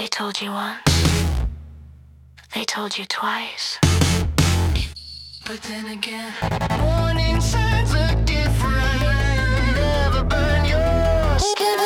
They told you once, they told you twice. But then again, warning signs look different. Never burn yours.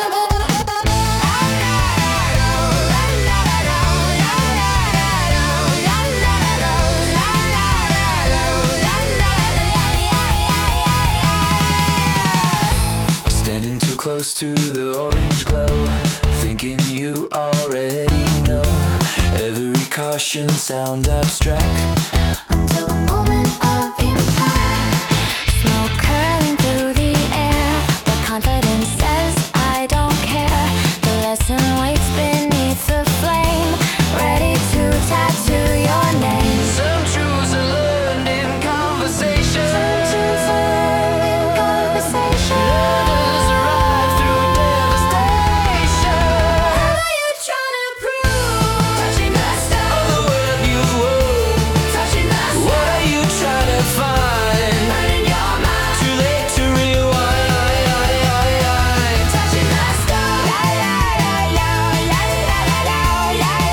Standing too close to the orange glow, thinking you already know. Every caution sound abstract until the moment of impact. Smoke curling through the air, but confidence says I don't care. The lesson waits beneath the flame, ready to tattoo your name. Some truths are learned in conversation. Some truths are learned in conversation. Others arrive through devastation. What are you trying to prove? Touching that stuff. Of the web you wove. Touching that stuff. What are you trying to find? Burning your mind. Too late to rewind. Touching that stuff. La la la la la la la la la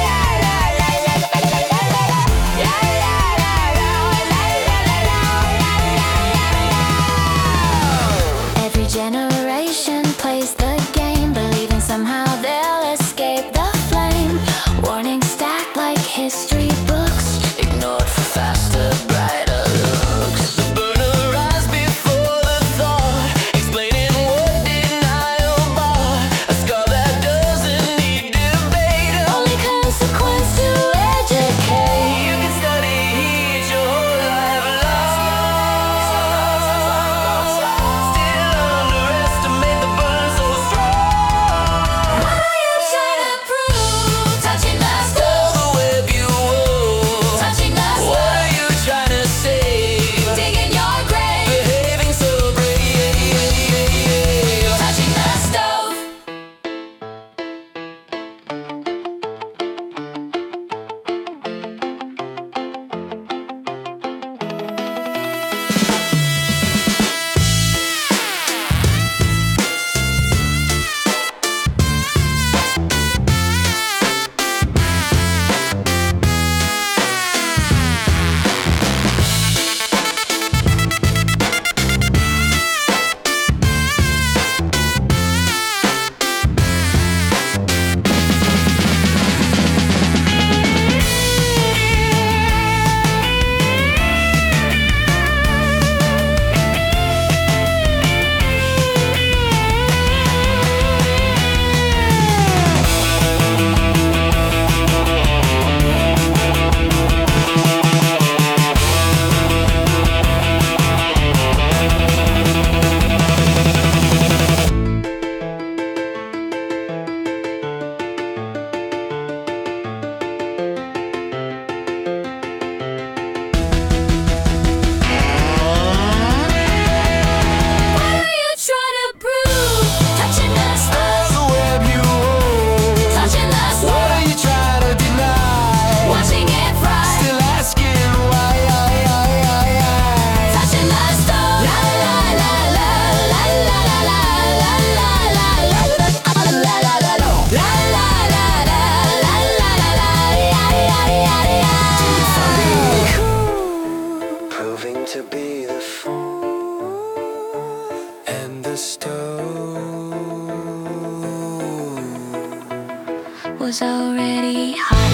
la. Every generation plays the game, believing somehow they'll escape the flame. Warnings stacked like history books, Ignored for faster, brighter looks. The burner rise before the thought, explaining what denial bought. A scar that doesn't need debate. only consequence to educate. You can study heat your whole life long. Still underestimate the burn so strong. What are you trying to prove? Touching that All stuff. the web you wove. Touching that What stuff. are you trying to save? Digging your grave. Behaving so brave. Touching that stove. What are you trying to prove? Touching that stuff. The web you wove. Touching that What stuff. are you trying to deny? Watching it fry. Still asking why. Touching that stuff. La la la la la la la la la la la la la la la la. La la la la la la la la la. Proving to be the fool and the stone Was already high.